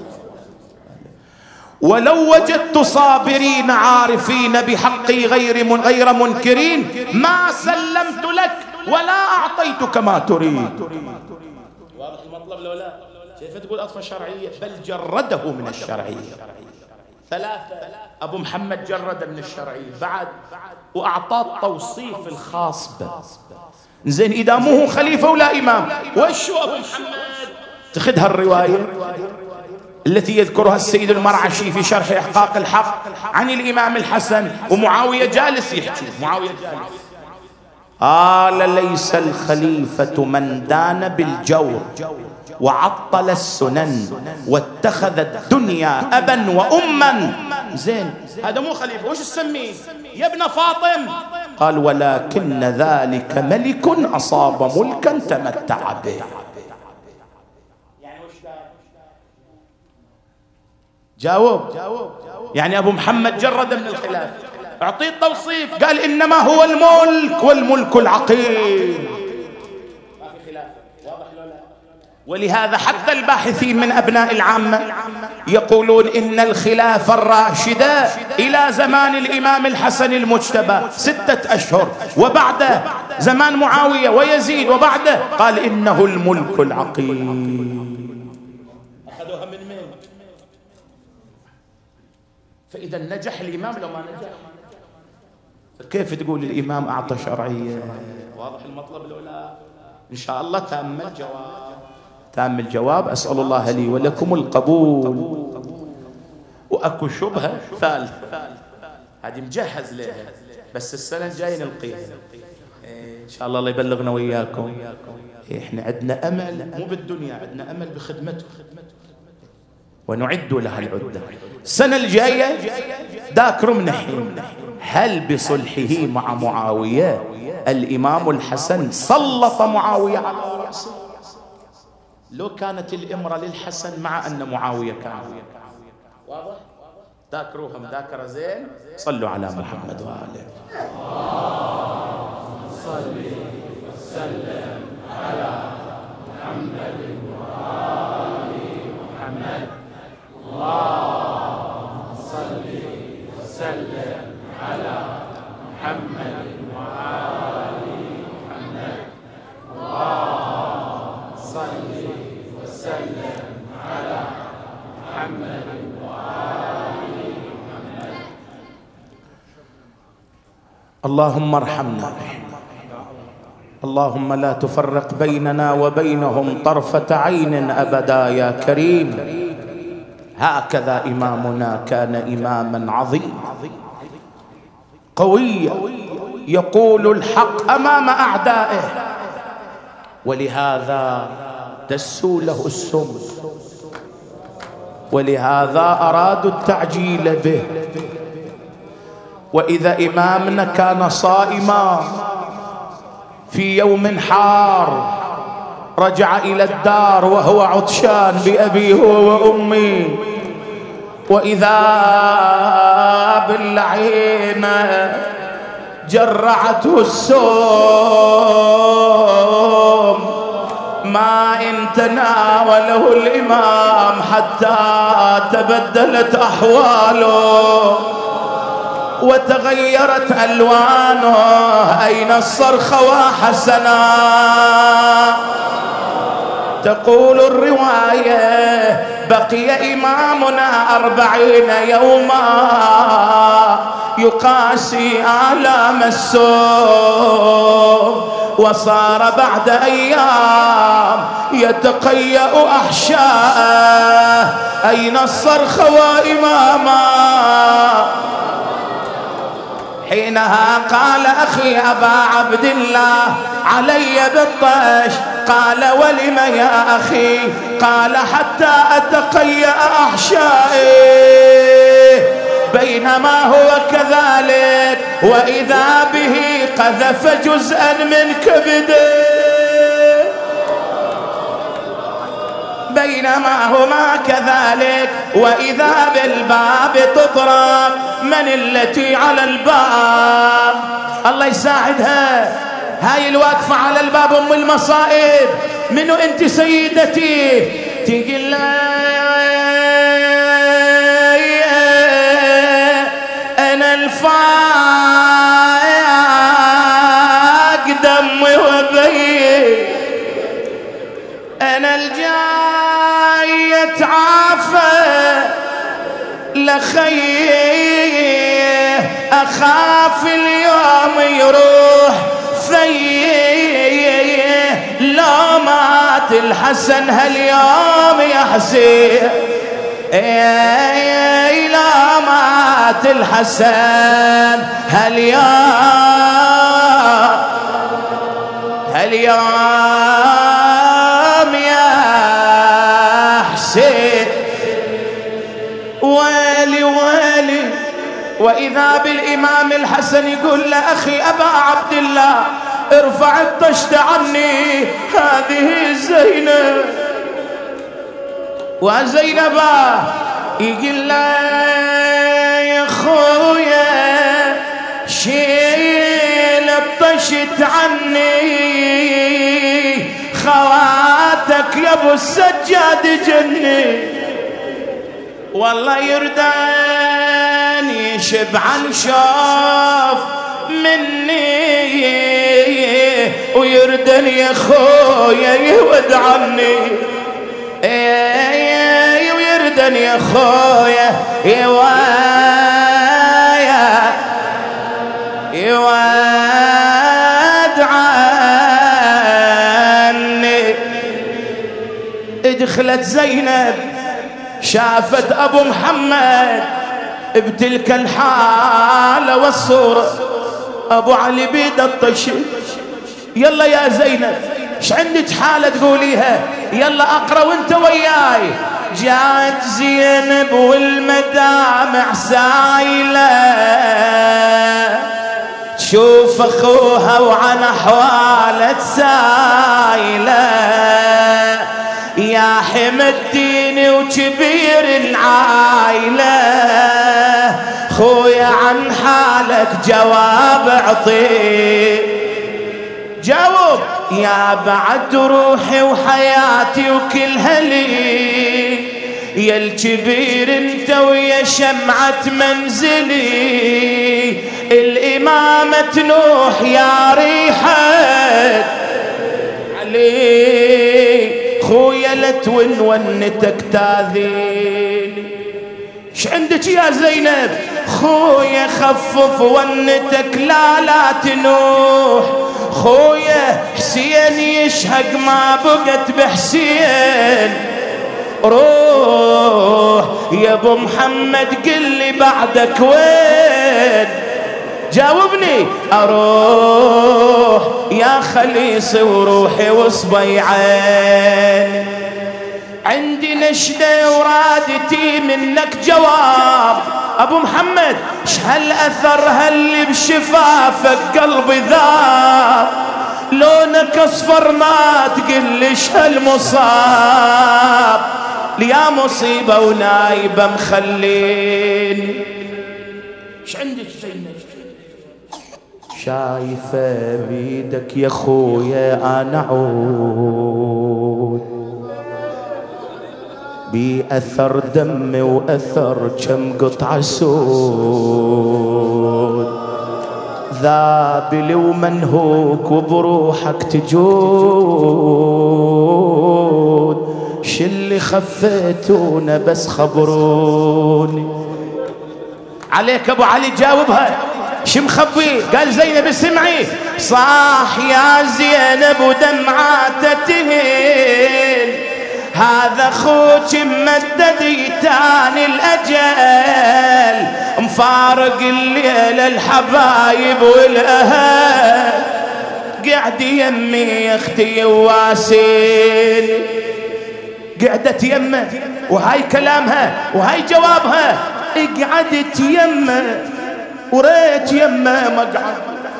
ولو وجدت صابرين عارفين بحقي غير من غير منكرين ما سلمت لك ولا أعطيتك ما تريد. واضح المطلب لو لا؟ كيف تقول أطفى شرعية؟ بل جرده من الشرعية. ثلاثة، أبو محمد جرده من الشرعية بعد، وأعطاه التوصيف الخاص به. زين إذا مو خليفة ولا إمام، وشو أبو محمد؟ تخذ هالرواية التي يذكرها السيد المرعشي في شرح إحقاق الحق عن الإمام الحسن، ومعاوية جالس يحكي. معاوية جالس قال: ليس الخليفة من دان بالجور وعطل السنن واتخذ الدنيا أبا وأما. زين هذا مو خليفة، وش تسميه؟ يا ابن فاطم. قال: ولكن ذلك ملك أصاب ملكا تمتع به. جاوب. يعني أبو محمد جرد من الخلافة، أعطيه التوصيف، قال: إنما هو الملك والملك العقيم. ولهذا حتى الباحثين من أبناء العامة يقولون إن الخلافة الراشدة إلى زمان الإمام الحسن المجتبى ستة أشهر، وبعده زمان معاوية ويزيد، وبعده قال إنه الملك العقيم. أخذوها من مين؟ فإذا نجح الإمام لو ما نجح، كيف تقول الإمام أعطى شرعية؟ واضح المطلب لو لا؟ إن شاء الله تام الجواب. تام الجواب. أسأل الله لي ولكم القبول. وأكو شبهة ثالثة هذه مجهز لها، بس السنة الجاية نلقيها إن شاء الله. الله يبلغنا وإياكم. إحنا عندنا أمل، مو بالدنيا، عندنا أمل بخدمته، ونعد لها العدة. السنة الجاية ذاكروا من الحين، هل بصلحه مع معاوية الإمام الحسن سلط معاوية على رأسه؟ لو كانت الإمرة للحسن مع أن معاوية كان واضح؟ ذاكروها مذاكرة زين. صلوا على محمد وآله. صل وسلم على محمد وآل محمد. اللهم صل وسلم على محمد وآل محمد. اللهم صل وسلم على محمد وآل محمد. اللهم ارحمنا، اللهم لا تفرق بيننا وبينهم طرفة عين أبدا يا كريم. هكذا إمامنا كان إماما عظيما قويا يقول الحق أمام أعدائه، ولهذا دسوا له السم، ولهذا أرادوا التعجيل به. وإذا إمامنا كان صائما في يوم حار رجع إلى الدار وهو عطشان بأبيه وأمي، وإذا باللعينة جرعته السوم ما إن تناوله الإمام حتى تبدلت أحواله وتغيرت ألوانه. أين الصرخ وحسنا؟ تقول الرواية بقي إمامنا أربعين يوما يقاسي آلام السوم، وصار بعد أيام يتقيأ أحشاءه. أين الصرخ وإماما؟ حينها قال أخي أبا عبد الله علي بالطش. قال ولم يا أخي؟ قال حتى أتقيأ أحشائي. بينما هو كذلك وإذا به قذف جزءا من كبده. بينما هما كذلك وإذا بالباب تطرق. من التي على الباب؟ الله يساعدها، هاي الواقفة على الباب أم المصائب. منو أنت سيدتي؟ تقول لي أنا الفاق دمي وبي، أنا الجاي يتعافى لخيه أخاف اليوم يروح فيه لو مات الحسن هاليوم يا حسين لو مات الحسن هاليوم هاليوم يا حسين ويلي ويلي. وإذا بالإمام الحسن يقول لأخي أبا عبد الله ارفع الطشت عني هذه زينب. وزينب يقول له يا خويا شيل الطشت عني خواتك يا ابو السجاد جني والله يردان يشبعن شوف مني ويردن يا خويا يود عني ويردن يا خويا يوايا يواد عني. ادخلت زينب شافت ابو محمد بتلك الحالة والصورة ابو علي بيد الطشي. يلا يا زينب ايش عندك حالة تقوليها؟ يلا اقرا وانت وياي. جاءت زينب والمدامع سايلة تشوف اخوها وعن احواله سايلة يا حمى الدين وكبير العائلة خويا عن حالك جواب اعطي. جاوب. يا بعد روحي وحياتي وكلها لي يا الكبير انت ويا شمعة منزلي الإمامة نوح يا ريحة علي خويا لتون ونتك تاذيني. ايش عندك يا زينب؟ خويا خفف ونتك لا لا تنوح خويا حسين يشهق ما بقت بحسين روح يا ابو محمد قل لي بعدك وين. جاوبني. اروح يا خليصي وروحي وصبيعين عندي نشدة ورادتي منك جواب. ابو محمد ايش هالاثر هاللي بشفافك قلبي ذاب لونك اصفر ما تقلش هالمصاب يا مصيبة ونايبة مخلين. ايش عندك زينب؟ شايفة بيدك يا خويا انا عود بأثر دمي وأثر كم قطعة سود ذابل ومنهوك وبروحك تجود شلي خفيتونا بس خبروني. عليك ابو علي جاوبها شو مخبي؟ قال زينب اسمعي صاح يا زينب ودمعاته تهين هذا اخوك ممدد يتاني الاجل مفارق الليل الحبايب والاهل قعد يمي يا اختي واسين. قعدت يمه وهاي كلامها وهاي جوابها. قعدت يمه وريت يمه مقعد.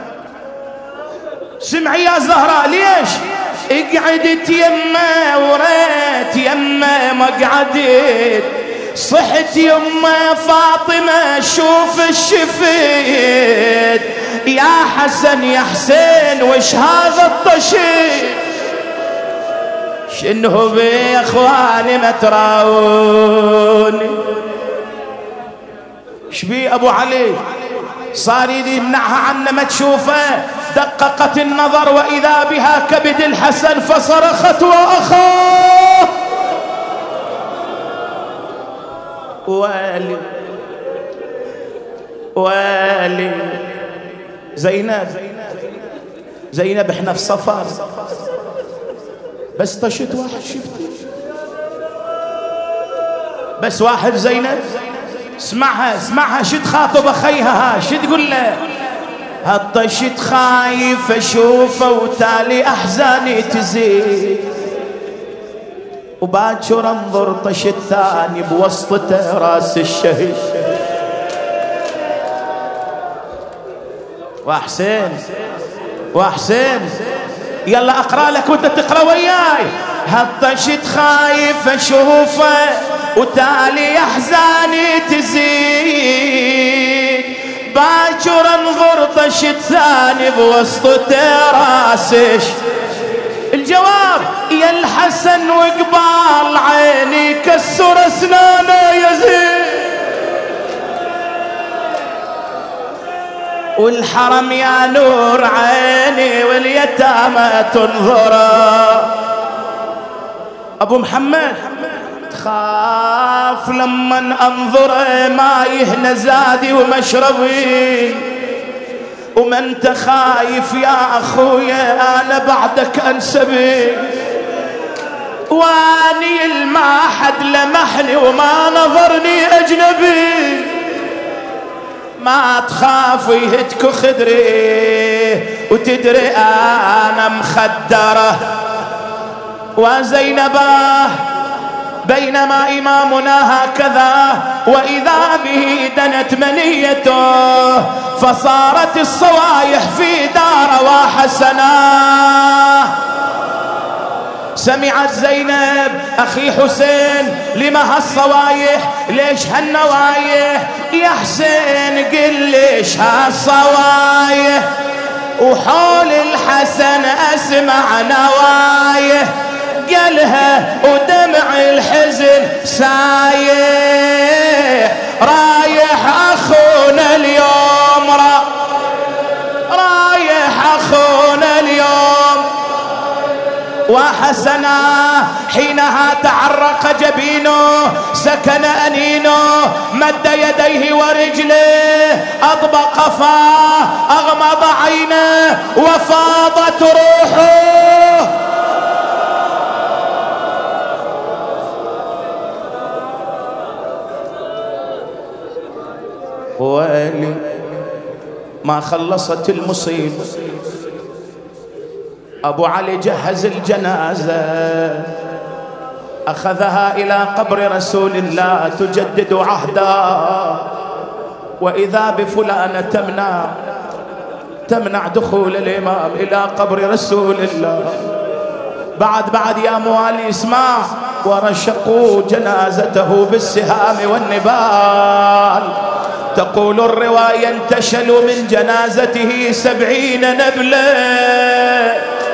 سمعي يا زهراء ليش؟ قعدت يمه وريت يمه مقعدت صحت يمه فاطمه شوف الشفيت يا حسن يا حسين وش هذا الطشي شنو بي اخواني ما تراوني. شبي ابو علي؟ صار يمنعها عنه ما تشوفه. دققت النظر وإذا بها كبد الحسن فصرخت وأخاه والي والي. زينب زينب احنا في سفر بس طشت واحد شفته بس واحد. زينب اسمعها اسمعها شو تخاطب اخيها ها شو تقول له؟ هالطشت خايف اشوفه وتالي احزاني تزيد وباكر انظر طشت ثاني بوسطته راس الشهيد. وحسين وحسين يلا اقرا لك وانت تقرا وياي. هالطشت خايف اشوفه وتالي احزاني تزيد باكر انظر طشت ثاني بوسطته راسش. الجواب يا الحسن وقبال عيني كسر اسنانه يزيد والحرم يا نور عيني واليتامى تنظر. ابو محمد تخاف لما انظر ما يهنى زادي ومشربي وما انت خايف يا اخويا انا بعدك انسبي واني الما حد لمحني وما نظرني اجنبي. ما تخاف يهتك خدري وتدري انا مخدره. وزينباه بينما إمامنا هكذا وإذا به دنت منيته فصارت الصوايح في دار وحسنا. سمعت زينب أخي حسين لما هالصوايح ليش هالنوايح يا حسين قل ليش هالصوايح وحول الحسن أسمع نوايح قالها ودمع الحزن سايح رايح أخونا اليوم را رايح أخونا اليوم. وحسنا حينها تعرق جبينه سكن أنينه مد يديه ورجله أطبق فاه أغمض عينه وفاضت روحه. ويلي ما خلصت المصيبة أبو علي جهز الجنازة أخذها إلى قبر رسول الله تجدد عهدا وإذا بفلانة تمنع تمنع دخول الإمام إلى قبر رسول الله. بعد بعد يا موالي اسمع ورشقوا جنازته بالسهام والنبال. تقول الرواية انتشلوا من جنازته سبعين نبلة.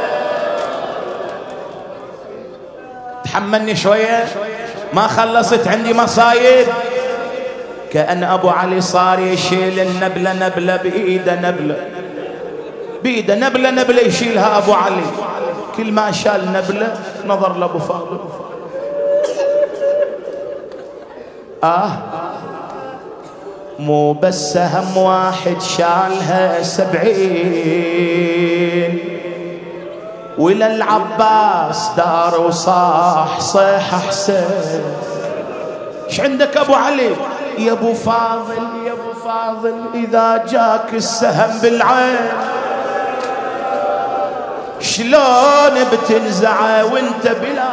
تحملني شوية ما خلصت عندي مصايب. كأن أبو علي صار يشيل النبلة نبلة بإيده نبلة بإيده نبلة نبلة يشيلها أبو علي. كل ما شال نبلة نظر لأبو فاضل آه مو بس هم واحد شالها سبعين ولا العباس دار وصاح صيح حسين. ايش عندك ابو علي؟ يا ابو فاضل يا ابو فاضل اذا جاك السهم بالعين شلون بتنزعه وانت بلا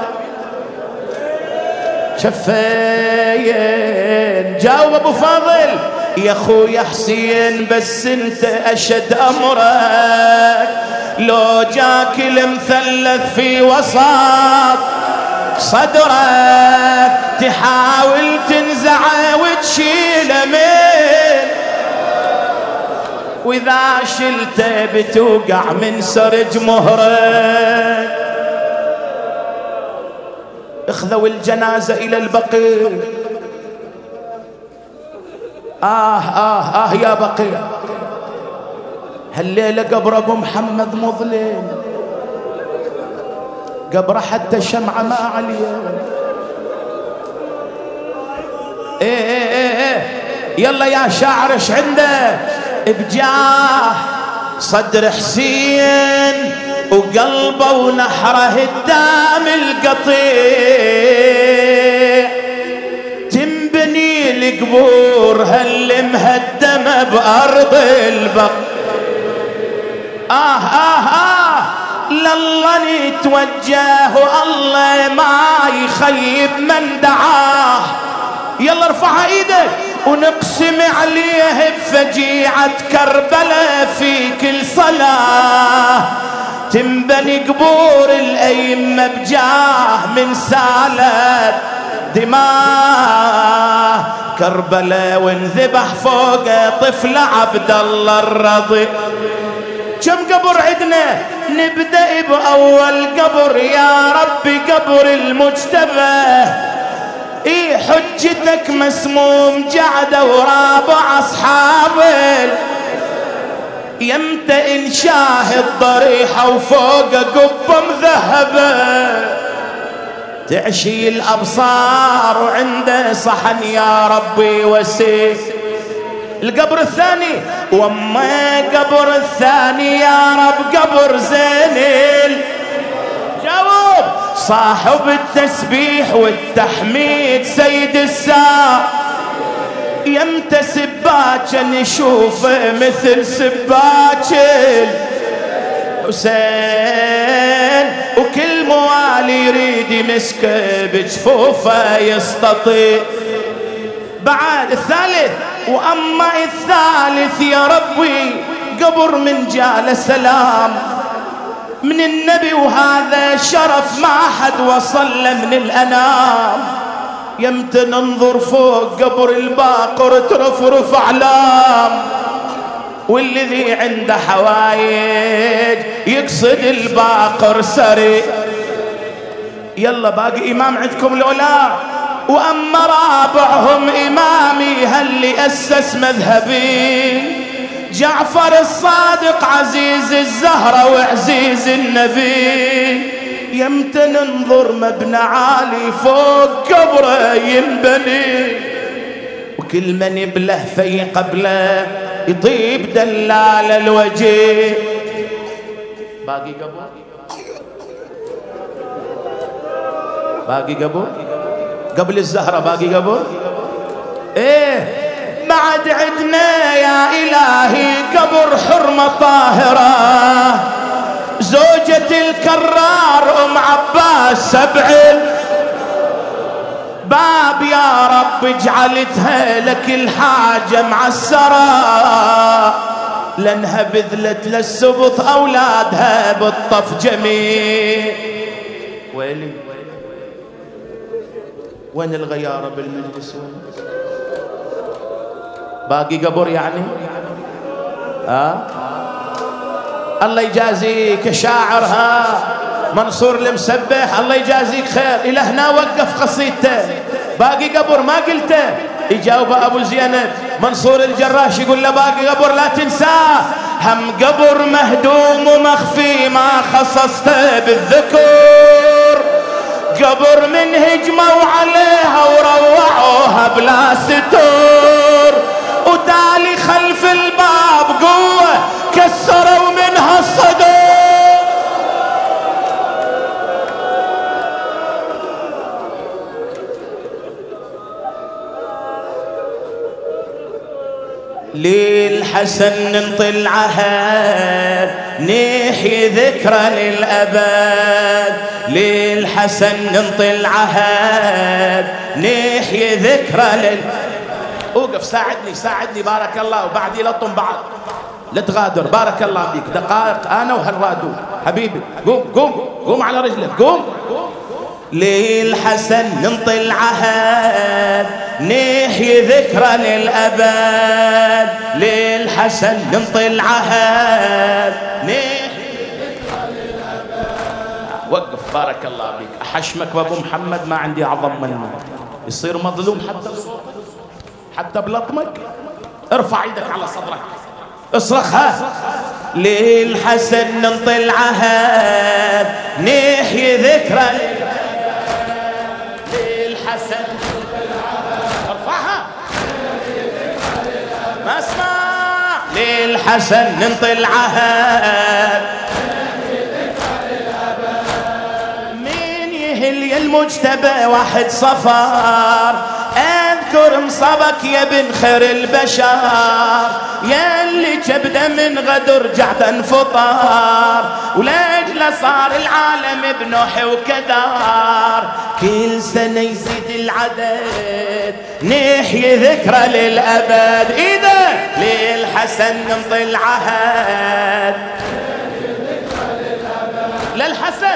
شفين؟ جاوب ابو فاضل يا اخويا حسين بس انت اشد امرك لو جاك المثلث في وسط صدرك تحاول تنزعه وتشيله من واذا شلته بتوقع من سرج مهرك. اخذوا الجنازة الى البقيع. آه آه آه يا بقيع هالليلة قبر ابو محمد مظلم، قبره حتى شمعة ما عليه. ايه ايه ايه ايه يلا يا شاعر ايش عنده؟ بجاه صدر حسين وقلبه ونحره الدم القطيع، تنبني القبور هل مهدمه بارض البق. آه آه آه لله نتوجه والله ما يخيب من دعاه. يلا ارفع ايدك ونقسم عليه بفجيعة كربلاء في كل صلاة، تنبني قبور الأئمة بجاه من سالت دماء كربلاء، وانذبح فوق طفل عبد الله الرضي. كم قبر عدنا؟ نبدأ بأول قبر يا ربي قبر المجتبى. اي حجتك مسموم جعده ورابع اصحابه، يمتى انشاه الضريحه وفوق قبه مذهبه، تعشي الابصار وعنده صحن يا ربي وسيف. القبر الثاني وما قبر الثاني يا رب قبر زين، جاوب صاحب التسبيح والتحميد سيد الساعة، يمتى سباك نشوفه مثل سباك حسين، وكل موالي يريد يمسكه بجفوفه يستطيع. بعد الثالث واما الثالث يا ربي قبر من جال سلام من النبي، وهذا شرف ما حد وصل له من الانام، يمتى ننظر فوق قبر الباقر ترفرف اعلام، والذي عنده حوايج يقصد الباقر سري. يلا باقي امام عندكم لولا؟ واما رابعهم امامي هاللي اسس مذهبي جعفر الصادق عزيز الزهرة وعزيز النبي، يمتى ننظر مبنى عالي فوق قبره ينبني، وكل من يبله في قبله يطيب دلال الوجه. باقي قبر؟ باقي قبر؟ قبل الزهرة باقي قبر؟ ايه بعد عدنا يا إلهي قبر حرمة طاهرة زوجة الكرار أم عباس سبع باب يا رب اجعلتها لك الحاجة معسرة، لأنها بذلت للسبط أولادها بالطف جميل. ويلي وين الغيارة بالمجلس؟ وين باقي قبر يعني؟ آه؟ الله يجازيك شاعر ها منصور المسبح، الله يجازيك خير. إلى هنا وقف قصيدته. باقي قبر ما قلته؟ يجاوب أبو زينب منصور الجراش يقول له باقي قبر لا تنساه، هم قبر مهدوم ومخفي ما خصصته بالذكر، قبر من هجموا عليها وروعوها بلا ستور، وتالي خلف الباب قوة كسروا منها الصدور. للحسن ننطي عهد نحيي ذكرى للأبد، للحسن ننطي العهد نحيي ذكرى لل. اوقف ساعدني ساعدني بارك الله، وبعدي لطم بعض لا تغادر بارك الله فيك. دقائق انا وهالرادو حبيبي. قوم قوم قوم على رجلك قوم. للحسن ننطي العهد نحيي ذكرى للأبد، للحسن ننطي العهد نحيي ذكرى للأبد. وقف بارك الله فيك. أحشمك بأبو محمد ما عندي أعظم منه، يصير مظلوم حتى بصوتك حتى بلطمك. ارفع ايدك على صدرك اصرخ ها للحسن ننطي العهد نحيي ذكرى للحسن ارفعها ما اسمع للحسن ننطي العهد من يهل يا المجتبى واحد صفار اذكر مصابك يا بن خير البشر يا اللي كبده من غدر رجعت انفطار ولاجل صار العالم بنوح وكدار كل سنة يزيد العدد نحيي ذكرى للأبد إذا للحسن نمضي العهد للحسن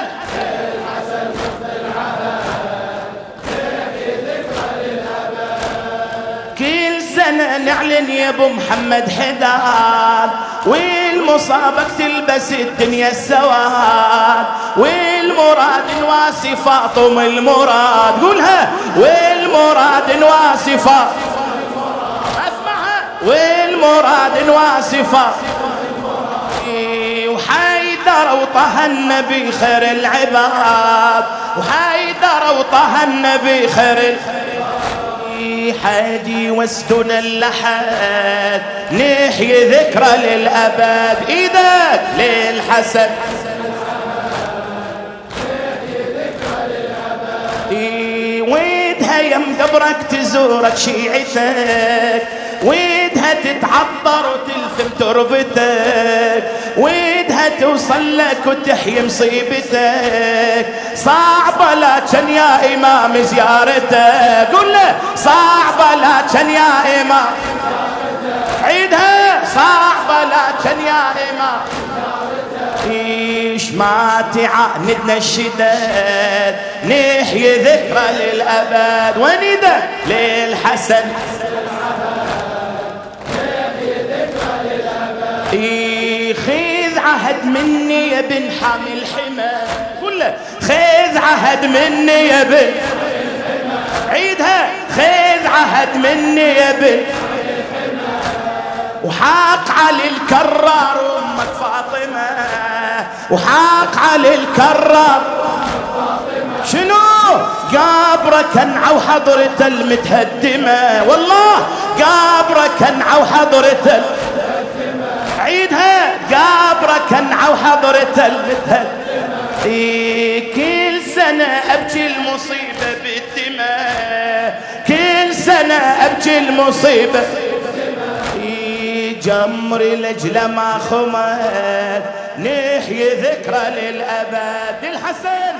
كل سنة نعلن يا ابو محمد حداد والمصابك تلبس الدنيا السواد والمراد نواسي فاطم المراد قولها والمراد نواسي فاطم اسمعها والمراد نواسي فاطم وحيدر وطه النبي خير العباد وحيدر وطه النبي خير العباد حادي وسدن اللحد نحيي ذكرى للأبد إيدك للحسن إيه ويدها يم قبرك تزورك شيعتك ويدها تتعطر وتلثم تربتك ويدها توصل لك وتحيي مصيبتك صعبة لكن يا إمام زيارتك قول له صعبة لكن يا إمام عيدها صعبة لكن يا إمام إيش ما تعاندنا الشداد نحيي ذكرى للأبد وندا للحسن إيه خذ عهد مني يا بن حامي الحمى كله خذ عهد مني يا بن عيدها خذ عهد مني يا بن وحاق علي الكرار امك فاطمه وحاق علي الكرار شنو قابرك انعوا حضرة المتهدمه والله قابرك انعوا حضرة عيدها قابرك انعوا حضرة المتهدمه إيه كل سنه ابكي المصيبه بالدماء كل سنه ابكي المصيبه جمري لجل ما خمت نحيي ذكرى للأبد الحسن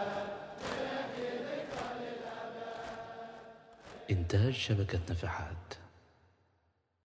إنتاج شبكة نفحات.